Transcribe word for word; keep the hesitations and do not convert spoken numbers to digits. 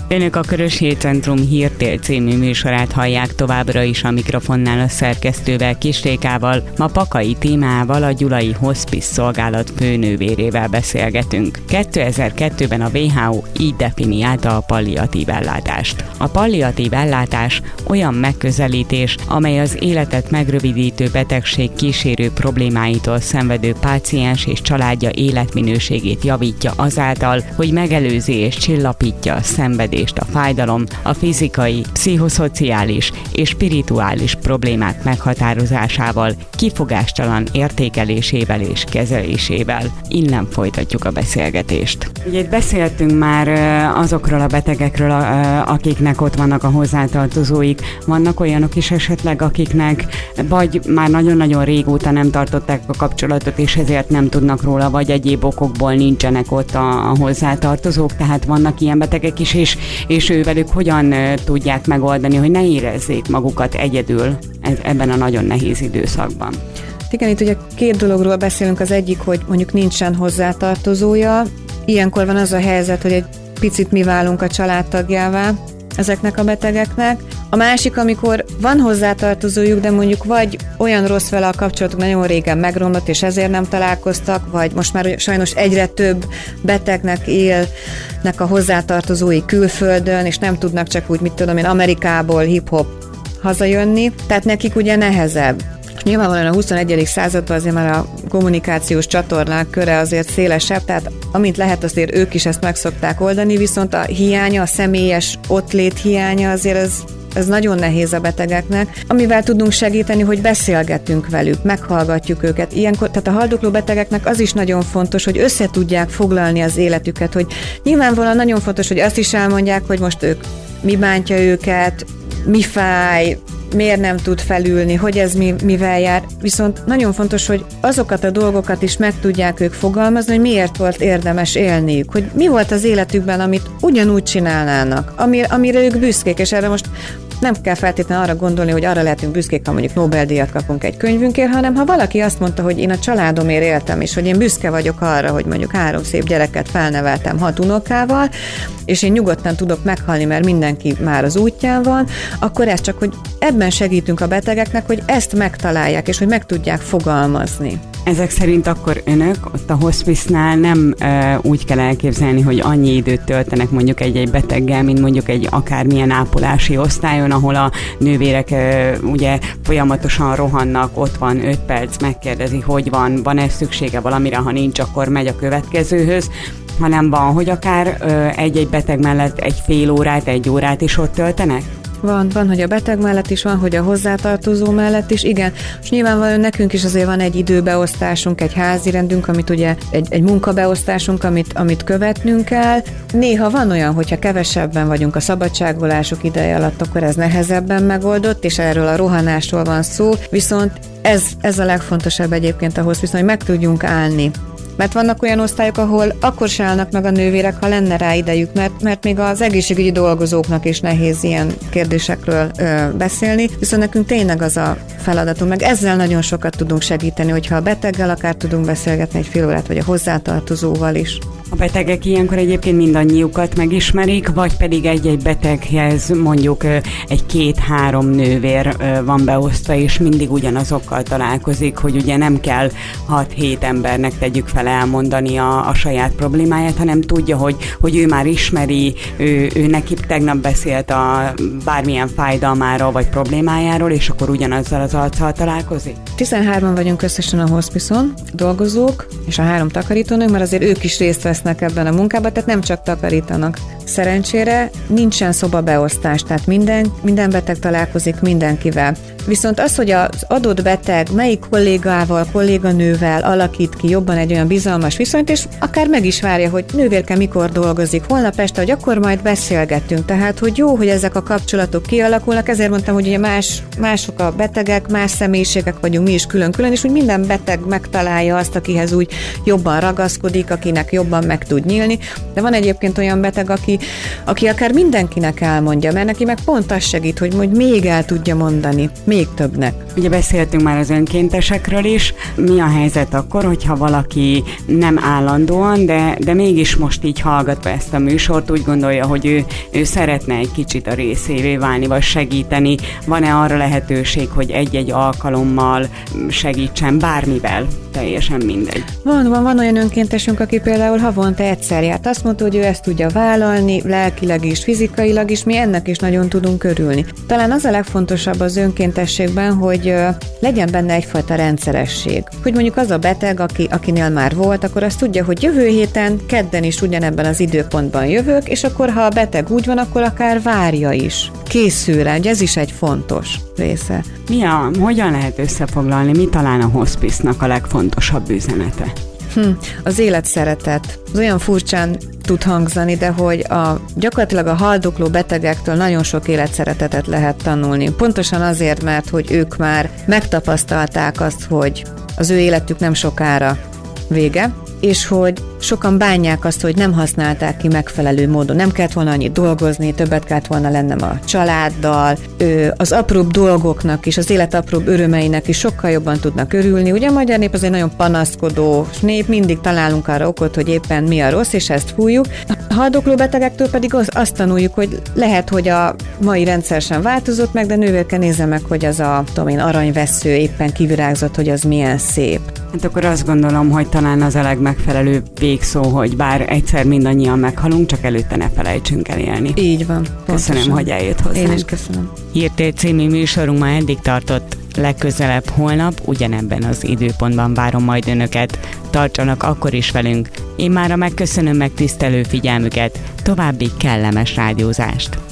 Önök a Körös Hírcentrum Hírtél című műsorát hallják továbbra is, a mikrofonnál a szerkesztővel, Kisrékával. Ma Pakai Tímával, a Gyulai Hospice Szolgálat főnővérével beszélgetünk. kétezer-kettőben a dupla vé há ó így definiálta a palliatív ellátást. A palliatív ellátás olyan megközelítés, amely az életet megrövidítő betegség kísérő problémáitól szenvedő páciens és családja életminőségét javítja azáltal, hogy megelőzi és csillapítja a szenvedést, a fájdalom, a fizikai, pszichoszociális és spirituális problémák meghatározásával, kifogástalan értékelésével és kezelésével. Innen folytatjuk a beszélgetést. Ugye itt beszéltünk már azokról a betegekről, akiknek ott vannak a hozzátartozóik. Vannak olyanok is esetleg, akiknek vagy már nagyon-nagyon régóta nem tartották a kapcsolatot, és ezért nem tudnak róla, vagy egyéb okokból nincsenek ott a, a hozzátartozók, tehát vannak ilyen betegek is, és, és ővelük hogyan tudják megoldani, hogy ne érezzék magukat egyedül ebben a nagyon nehéz időszakban. Igen, itt ugye két dologról beszélünk, az egyik, hogy mondjuk nincsen hozzátartozója, ilyenkor van az a helyzet, hogy egy picit mi válunk a családtagjává ezeknek a betegeknek. A másik, amikor van hozzátartozójuk, de mondjuk vagy olyan rossz vele a kapcsolatuk, nagyon régen megromlott, és ezért nem találkoztak, vagy most már sajnos egyre több betegnek élnek a hozzátartozói külföldön, és nem tudnak csak úgy, mit tudom én, Amerikából hip-hop hazajönni, tehát nekik ugye nehezebb. Nyilvánvalóan a huszonegyedik században azért már a kommunikációs csatornák köre azért szélesebb, tehát amint lehet, azért ők is ezt meg szokták oldani, viszont a hiánya, a személyes ottlét hiánya azért ez, ez nagyon nehéz a betegeknek. Amivel tudunk segíteni, hogy beszélgetünk velük, meghallgatjuk őket. Ilyenkor, tehát a haldokló betegeknek az is nagyon fontos, hogy össze tudják foglalni az életüket, hogy nyilvánvalóan nagyon fontos, hogy azt is elmondják, hogy most ők mi bántja őket, mi fáj, miért nem tud felülni, hogy ez mi, mivel jár. Viszont nagyon fontos, hogy azokat a dolgokat is meg tudják ők fogalmazni, hogy miért volt érdemes élniük, hogy mi volt az életükben, amit ugyanúgy csinálnának, amire, amire ők büszkék, és erre most nem kell feltétlenül arra gondolni, hogy arra lehetünk büszkék, ha mondjuk Nobel-díjat kapunk egy könyvünkért, hanem ha valaki azt mondta, hogy én a családomért éltem, és hogy én büszke vagyok arra, hogy mondjuk három szép gyereket felneveltem hat unokával, és én nyugodtan tudok meghalni, mert mindenki már az útján van, akkor ez csak, hogy ebben segítünk a betegeknek, hogy ezt megtalálják, és hogy meg tudják fogalmazni. Ezek szerint akkor önök ott a hospice-nál nem e, úgy kell elképzelni, hogy annyi időt töltenek mondjuk egy-egy beteggel, mint mondjuk egy akármilyen ápolási osztályon, ahol a nővérek e, ugye folyamatosan rohannak, ott van öt perc, megkérdezi, hogy van, van-e szüksége valamire, ha nincs, akkor megy a következőhöz, hanem van, hogy akár e, egy-egy beteg mellett egy fél órát, egy órát is ott töltenek? Van, van, hogy a beteg mellett is van, hogy a hozzátartozó mellett is, igen. És nyilvánvalóan nekünk is azért van egy időbeosztásunk, egy házi rendünk, amit ugye egy, egy munkabeosztásunk, amit, amit követnünk kell. Néha van olyan, hogyha kevesebben vagyunk a szabadságolások ideje alatt, akkor ez nehezebben megoldott, és erről a rohanásról van szó, viszont ez, ez a legfontosabb egyébként a hospice, hogy meg tudjunk állni. Mert vannak olyan osztályok, ahol akkor se állnak meg a nővérek, ha lenne rá idejük, mert, mert még az egészségügyi dolgozóknak is nehéz ilyen kérdésekről ö, beszélni, viszont nekünk tényleg az a feladatunk, meg ezzel nagyon sokat tudunk segíteni, hogyha a beteggel akár tudunk beszélgetni egy fél órát, vagy a hozzátartozóval is. A betegek ilyenkor egyébként mindannyiukat megismerik, vagy pedig egy-egy beteghez mondjuk egy két-három nővér van beosztva, és mindig ugyanazokkal találkozik, hogy ugye nem kell hat-hét embernek tegyük fel elmondani a, a saját problémáját, hanem tudja, hogy, hogy ő már ismeri, ő, ő neki tegnap beszélt a bármilyen fájdalmáról vagy problémájáról, és akkor ugyanazzal az arccal találkozik? tizenhárman vagyunk összesen a hospice-on, dolgozók, és a három takarítónők, mert azért ők is részt vesznek ebben a munkában, tehát nem csak takarítanak. Szerencsére nincsen szobabeosztás, tehát minden, minden beteg találkozik mindenkivel. Viszont az, hogy az adott beteg melyik kollégával, kolléganővel alakít ki jobban egy olyan bizalmas viszonyt, és akár meg is várja, hogy nővérke mikor dolgozik, holnap este, hogy akkor majd beszélgettünk. Tehát, hogy jó, hogy ezek a kapcsolatok kialakulnak, ezért mondtam, hogy ugye más, mások a betegek, más személyiségek vagyunk mi is külön-külön, és hogy minden beteg megtalálja azt, akihez úgy jobban ragaszkodik, akinek jobban meg tud nyílni. De van egyébként olyan beteg, aki aki, aki akár mindenkinek elmondja, mert neki meg pont az segít, hogy majd még el tudja mondani, még többnek. Ugye beszéltünk már az önkéntesekről is. Mi a helyzet akkor, hogyha valaki nem állandóan, de, de mégis most így hallgatva ezt a műsort úgy gondolja, hogy ő, ő szeretne egy kicsit a részévé válni, vagy segíteni. Van-e arra lehetőség, hogy egy-egy alkalommal segítsen bármivel? Teljesen mindegy. Van, van, van olyan önkéntesünk, aki például havonta egyszer járt. Azt mondta, hogy ő ezt tudja vállalni, lelkileg is, fizikailag is, mi ennek is nagyon tudunk örülni. Talán az a legfontosabb az önkéntességben, hogy legyen benne egyfajta rendszeresség. Hogy mondjuk az a beteg, aki, akinél már volt, akkor azt tudja, hogy jövő héten, kedden is ugyanebben az időpontban jövök, és akkor ha a beteg úgy van, akkor akár várja is. Készül rá, hogy ez is egy fontos része. Mi a, hogyan lehet összefoglalni, mi talán a hospice-nak a legfontosabb üzenete? Hm, az életszeretet. Az olyan furcsán tud hangzani, de hogy a, gyakorlatilag a haldokló betegektől nagyon sok életszeretetet lehet tanulni. Pontosan azért, mert hogy ők már megtapasztalták azt, hogy az ő életük nem sokára vége, és hogy sokan bánják azt, hogy nem használták ki megfelelő módon. Nem kellett volna annyit dolgozni, többet kellett volna lennem a családdal, az apróbb dolgoknak és az élet apróbb örömeinek is sokkal jobban tudnak örülni. Ugye a magyar nép az egy nagyon panaszkodó nép, mindig találunk arra okot, hogy éppen mi a rossz, és ezt fújjuk. A haldokló betegektől pedig azt tanuljuk, hogy lehet, hogy a mai rendszer sem változott meg, de nővérke nézze meg, hogy az a tudom én, aranyvessző éppen kivirágzott, hogy az milyen szép. Hát akkor azt gondolom, hogy talán az a legmegfelelőbb végszó, hogy bár egyszer mindannyian meghalunk, csak előtte ne felejtsünk el élni. Így van. Köszönöm, pontosan. hogy eljött hozzánk. Én is köszönöm. Hírtér című műsorunk ma eddig tartott. Legközelebb holnap, ugyanebben az időpontban várom majd önöket. Tartsanak akkor is velünk. Én mára megköszönöm megtisztelő figyelmüket. További kellemes rádiózást.